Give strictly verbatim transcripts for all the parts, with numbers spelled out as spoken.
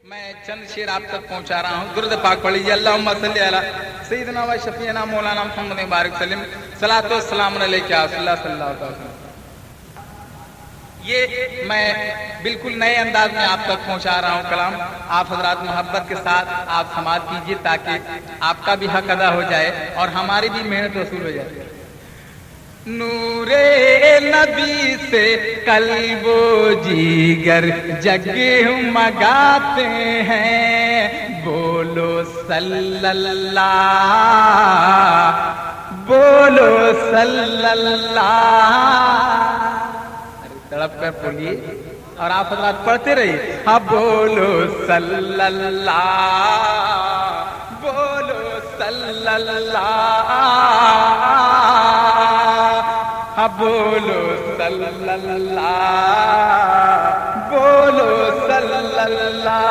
میں چند شعر آپ تک پہنچا رہا ہوں. درود پاک پڑھ لیجیے. اللہم صلی علی سیدنا و شفیعنا مولانا محمد مبارک وسلم. صلاۃ و سلام علیک یا رسول اللہ صلی اللہ علیہ وسلم. یہ میں بالکل نئے انداز میں آپ تک پہنچا رہا ہوں کلام. آپ حضرات محبت کے ساتھ آپ سماعت کیجیے تاکہ آپ کا بھی حق ادا ہو جائے اور ہماری بھی محنت وصول ہو جائے. نور نبی سے قلب و جیگر جگمگاتے ہیں. بولو صلی اللہ بولو صلی اللہ. تڑپ کر بولیے اور آپ حضرات پڑھتے رہیے. ہاں بولو صلی اللہ بولو صلی اللہ. ہاں بولو صلی اللہ بولو صلی اللہ.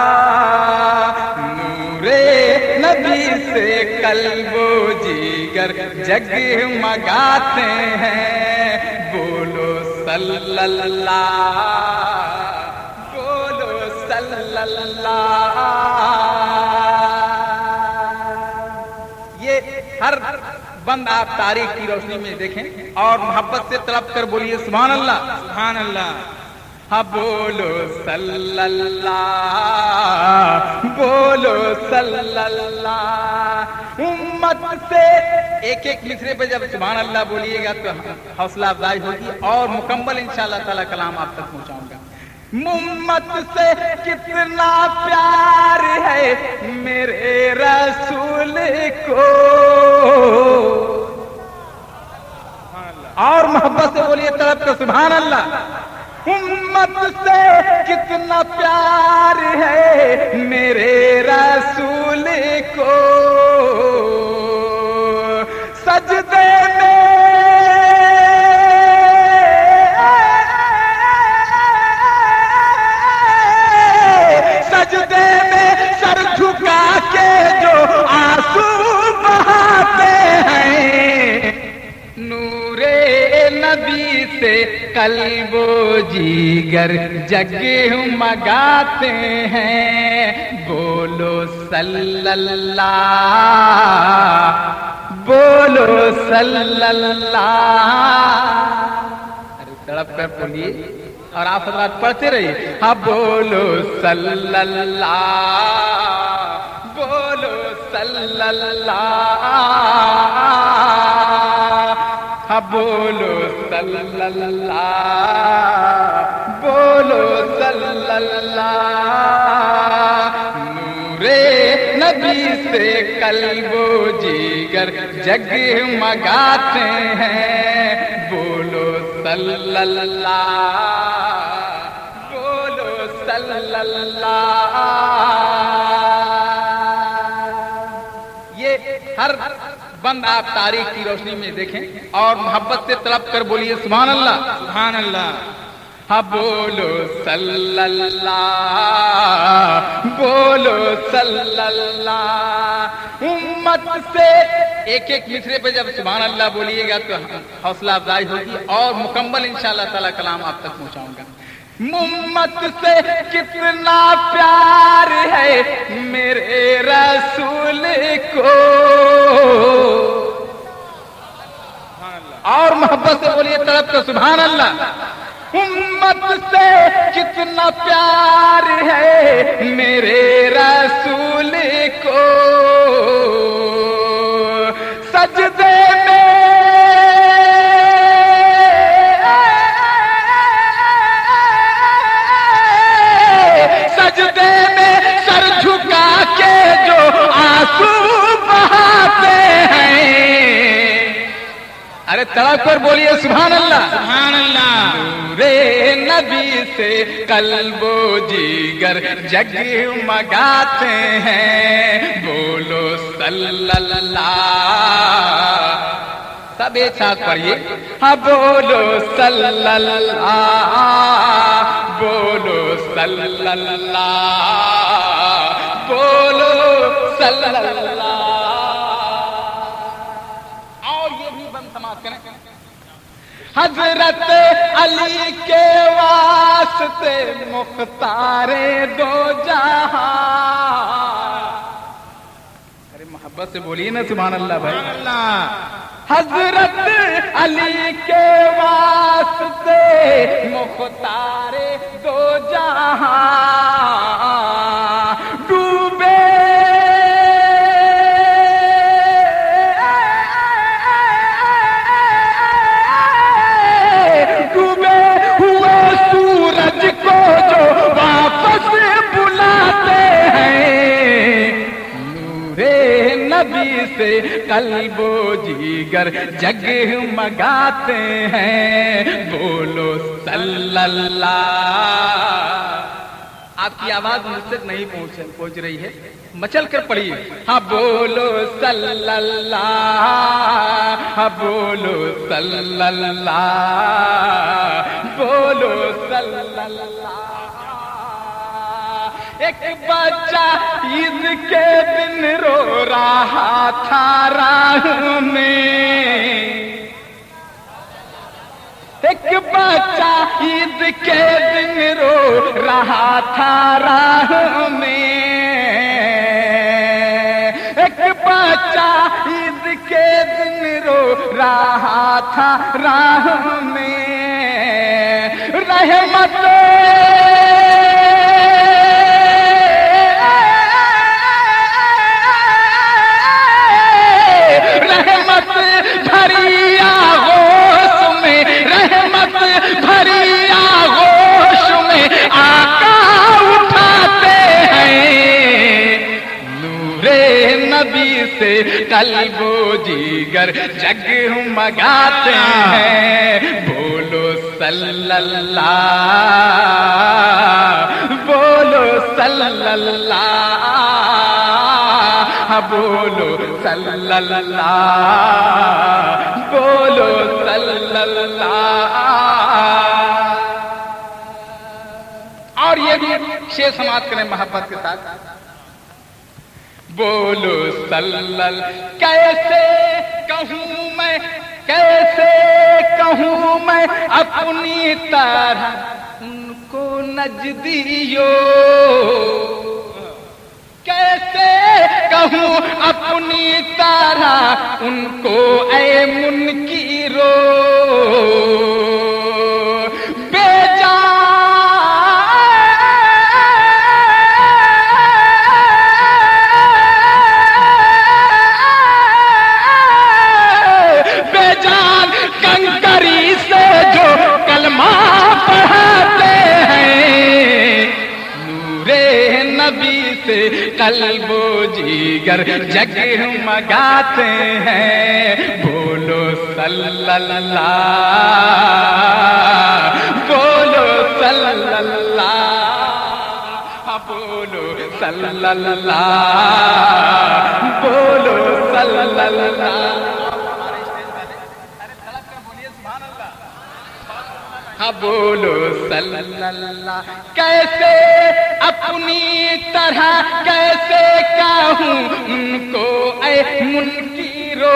نور نبی سے قلب و جیگر جگمگاتے ہیں. بولو صلی اللہ بولو صلی اللہ. یہ ہر بند آپ تاریخ کی روشنی میں دیکھیں اور محبت سے تڑپ کر بولیے سبحان اللہ سبحان اللہ. ہاں بولو صلی اللہ بولو صلی اللہ. امت سے ایک ایک مصرے پہ جب سبحان اللہ بولیے گا تو حوصلہ افزائی ہوگی اور مکمل انشاءاللہ تعالی کلام آپ تک پہنچاؤں گا. امت سے کتنا پیار ہے میرے رسول کو اور محبت سے بولیے تڑپ کر سبحان اللہ. امت سے کتنا پیار ہے میرے رسول کو. سجدے میں سجدے میں سر جھکا کے جو آنسو بہاتے ہیں. نور نبی سے قلب و جیگر جگمگاتے ہیں. بولو صلی اللہ بولو صلی اللہ. ارے تڑپ کر بولیے اور آپ حضرات پڑھتے رہیے. ہاں بولو صلی اللہ بولو صلی اللہ. ہاں بولو صلی اللہ بولو صلی اللہ. نور نبی سے قلب و جیگر جگمگاتے ہیں. بولو صلی اللہ بولو صلی اللہ. یہ ہر بند آپ تاریخ کی روشنی میں دیکھیں اور محبت سے تڑپ کر بولیے سبحان اللہ سبحان اللہ. ہاں بولو صلی اللہ بولو صلی اللہ. امت سے ایک ایک مصرے پہ جب سبحان اللہ بولیے گا تو حوصلہ افزائی ہوگی اور مکمل انشاءاللہ تعالی کلام آپ تک پہنچاؤں گا. امت سے کتنا پیار ہے میرے رسول کو اور محبت سے بولیے تڑپ کر سبحان اللہ. امت سے کتنا پیار ہے میرے رسول کو. سجدے میں سجدے میں سر جھکا کے جو آنسو بہاتے ہیں. ارے تڑپ کر بولیے سبحان اللہ سبحان اللہ. نور نبی سے قلب و جیگر جگمگاتے ہیں. بولو صلی اللہ. سب ایک ساتھ پڑھیے. ہاں بولو صلی اللہ بولو صلی اللہ بولو صلی اللہ. اور یہ بھی بند سماعت کریں. حضرت علی کے واسطے مختار دو جہاں मोहब्बत से बोलिए ना सुभान अल्लाह भाई। सुभान अल्लाह। हजरत अली के वास्ते मुख्तारे दो जहां डूबे डूबे हुए सूरज को जो वापस बुलाते हैं, नूरे नबी से कल्बो जिगर जगमगाते हैं, बोलो सल्लल्लाह। आपकी आवाज मुझ तक नहीं पहुंच पहुंच रही है, मचल कर पड़िए। हाँ बोलो सल्लल्लाह, हाँ बोलो सल्लल्लाह, बोलो सल्लल्लाह। एक बच्चा ईद के दिन रो रहा था राह में, एक बच्चा ईद के दिन रो रहा था राह में, एक बच्चा ईद के दिन रो रहा था राह में, रहमत रहमत भरी आगोश में, रहमत भरी आगोश में आका उठाते हैं, नूरे नबी से कल्बो जिगर जगमगाते हैं, बोलो सल्लल्लाह, बोलो सल्लल्लाह, बोलो सल्लल्लाह, बोलो सल्लल्लाह। और ये भी शेर समाप्त करें मोहब्बत के साथ, बोलो सल्लल्लाह। कैसे कहूँ मैं, कैसे कहूँ मैं अपनी तरह उनको नजदियो, कैसे कहूँ अपनी तरह उनको ऐ मुनकीरो, बेजान बेजान कंकरी से जो कलमा पढ़ाते हैं, नूरे नबी से कल्बो जिगर जगमगाते हैं, बोलो सल्लल्लाह, बोलो सल्लल्लाह, बोलो सल्लल्लाह, बोलो सल्लल्लाह। हाँ बोलो सल्लल्लाह। कैसे अपनी तरह कैसे कहूँ उनको ऐ मुनकीरो,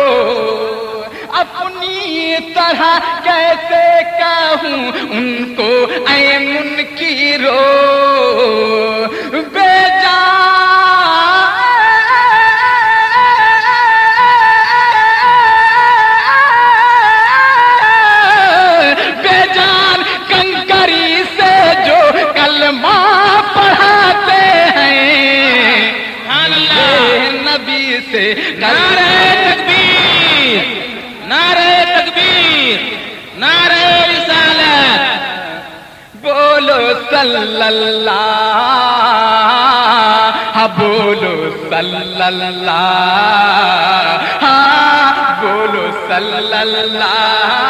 अपनी तरह कैसे कहूँ उनको ऐ मुनकीरो, बेजान बेजान कंकरी से जो कलमा पढ़ाते हैं, नबी से नारे तकबीर, नारे तकबीर, नारे रिसालत, बोलो सल्लल्लाह, हाँ बोलो सल्लल्लाह, हाँ बोलो सल्लल्लाह।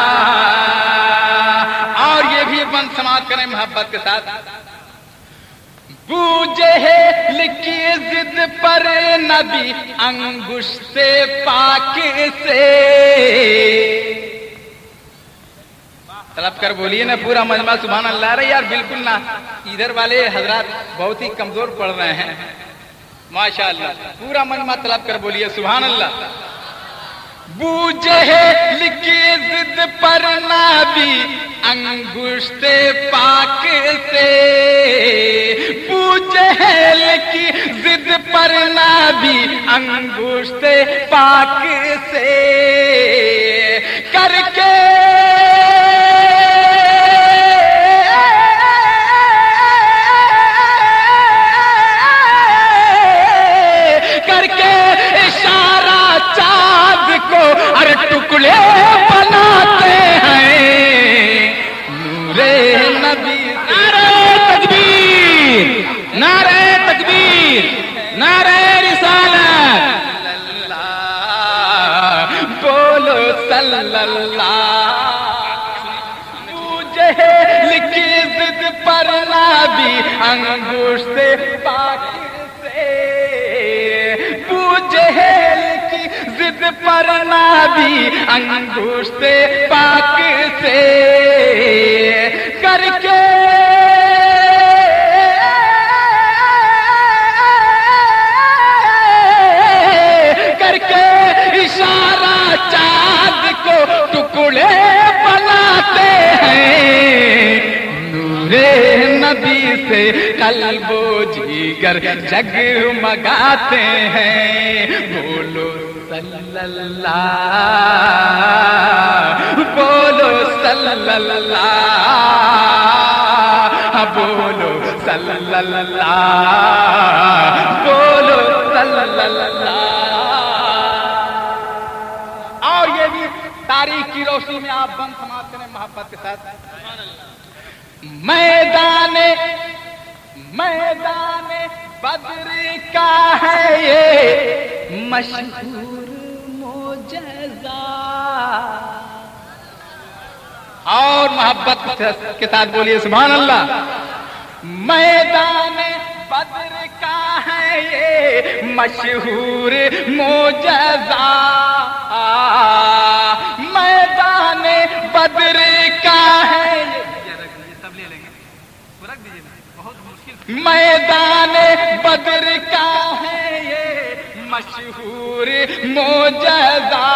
और ये भी बंद समाप्त करें मोहब्बत के साथ, बूझे है लिखी जिद पर नबी अंगुश्ते पाक से, तलब कर बोलिए ना पूरा मजमा सुभान अल्लाह। रे यार बिल्कुल ना, इधर वाले हजरात बहुत ही कमजोर पढ़ रहे हैं माशाअल्लाह, पूरा मजमा तलब कर बोलिए सुभान अल्लाह। बूझे है लिखी जिद पर नबी अंगुश्ते पाक से, बूझे है کی ضد پر نبی انگشت پاک سے کر کے کر کے اشارہ چاند کو ارے ٹکڑے بناتے ہیں نور نبی. نعرہ تکبیر، نعرہ تکبیر، نعرہ رسالت. بولو صلی اللہ. جہل کی ضد پر نبی انگشت پاک سے جہل کی ضد پر نبی انگشت پاک سے کر کے کر کے اشارہ چاند کو ٹکڑے بناتے ہیں نور نبی سے قلب و جگر جگمگاتے ہیں. بولو صلی اللہ، بولو صلی اللہ، بولو صلی اللہ، بولو صلی اللہ. اور یہ بھی تاریخ کی روشنی میں آپ بند سماعت کریں محبت کے ساتھ. میدان میدان بدر کا ہے یہ مشہور معجزہ. اور محبت کے ساتھ بولیے سبحان اللہ. میدان بدر کا ہے یہ مشہور معجزہ. میدان بدر کا ہے میدان بدر کا ہے یہ مشہور معجزہ.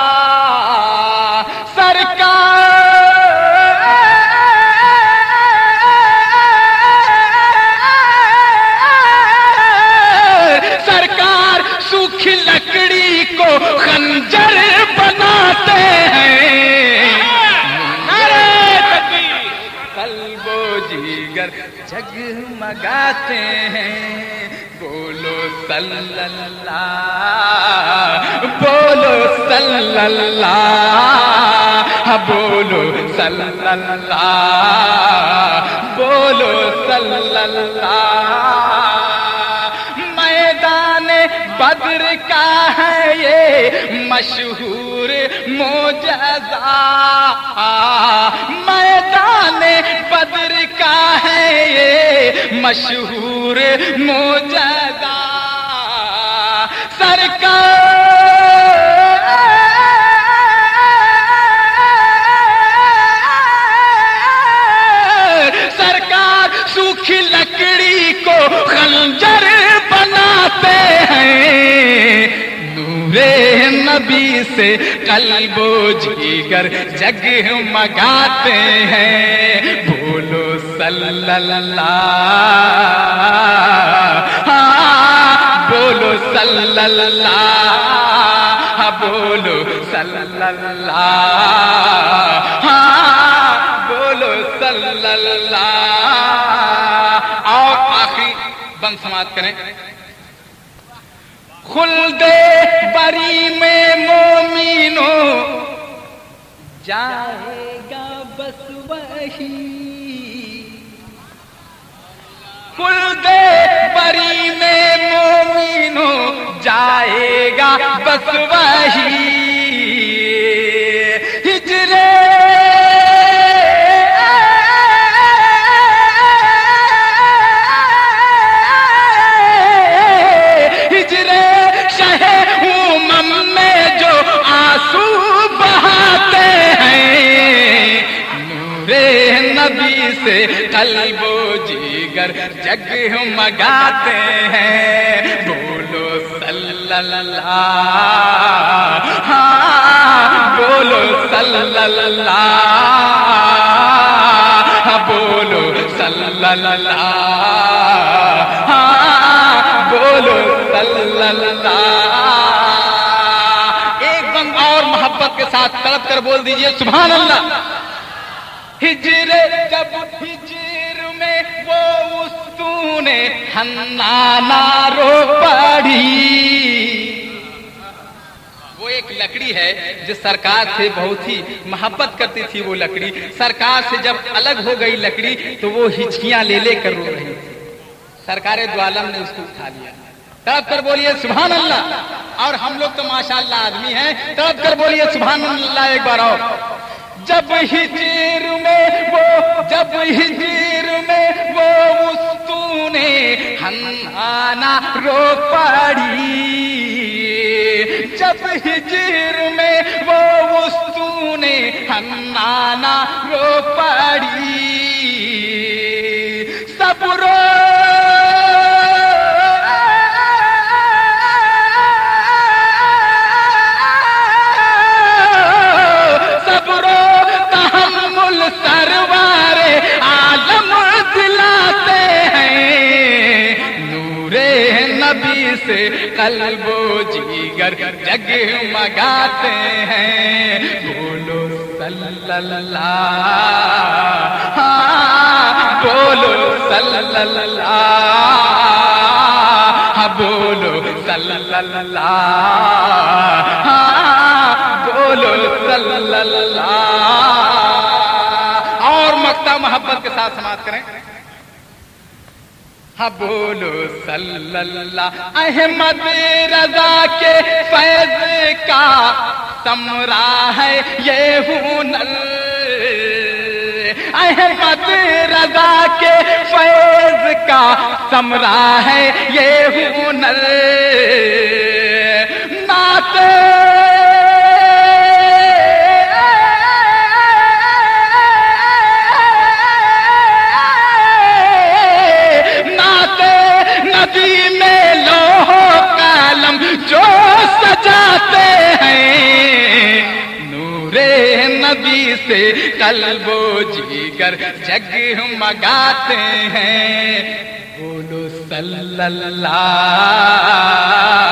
سرکار سرکار سوکھی لکڑی کو خنجر بناتے ہیں. قلب و جگر جگمگاتے ہیں. بولو صلی اللہ، بولو صلی اللہ، بولو صلی اللہ، بولو صلی اللہ. میدان بدر کا ہے یہ مشہور معجزہ. میدان بدر کا ہے یہ مشہور معجزہ. سرکار سرکار سوکھی لکڑی کو خنجر بناتے ہیں. نور نبی سے قلب و جگر جگمگاتے ہیں. بولو صلی اللہ، بولو صلی اللہ، بولو صلی اللہ، بولو صلی اللہ. اور آخری بند سماعت کریں. خلد بری میں مومنوں جائے گا بس وہی. خلد بری میں مومنوں جائے گا بس وہی. ہجرے ہجرے شہ امم میں جو آنسو بہاتے ہیں. نور نبی سے قلب و جگر جگمگاتے ہیں. بولو صلی اللہ، بولو صلی اللہ، بولو صلی اللہ، सल्लल्लाह। एक दम और मोहब्बत के साथ तड़प कर बोल दीजिए सुभान अल्लाह। हिजरे जब हिजर में वो उस्तूने हन्नाना रो पड़ी। वो एक लकड़ी है जो सरकार से बहुत ही मोहब्बत करती थी। वो लकड़ी सरकार से जब अलग हो गई लकड़ी तो वो हिचकियां ले लेकर रो रही थी। सरकार दो आलम ने उसको उठा लिया। तड़प कर बोलिए सुभान अल्लाह। और हम लोग तो माशाअल्लाह आदमी हैं, तड़प कर बोलिए सुभान अल्लाह एक बार और। जब हिजर में वो जब हिजर में वो उस्तूने हन्नाना रो पड़ी। जब हिजर में वो उस्तूने हन्नाना रो पड़ी। सब रो सब रो तहम्मुल सरवारे आलम दिलाते हैं। नूरे नबी से कल्बो जिगर जगमगाते हैं। बोलो सल्लल्लाह, बोलो सल्लल्लाह, बोलो सल्लल्लाह, बोलो सल्लल्लाह। और मक्ता मोहब्बत के साथ समाप्त करें। हाँ बोलो सल्लल्लाह। अहमद रजा के फैज का समरा है ये हुनर। अहमद रजा के फैज का समरा है ये हुनर। नाते नदी में लोहो कालम जो सजाते हैं। नूरे नबी से कल्बो जिगर जगमगाते हैं। बोलो सल्लल्लाह,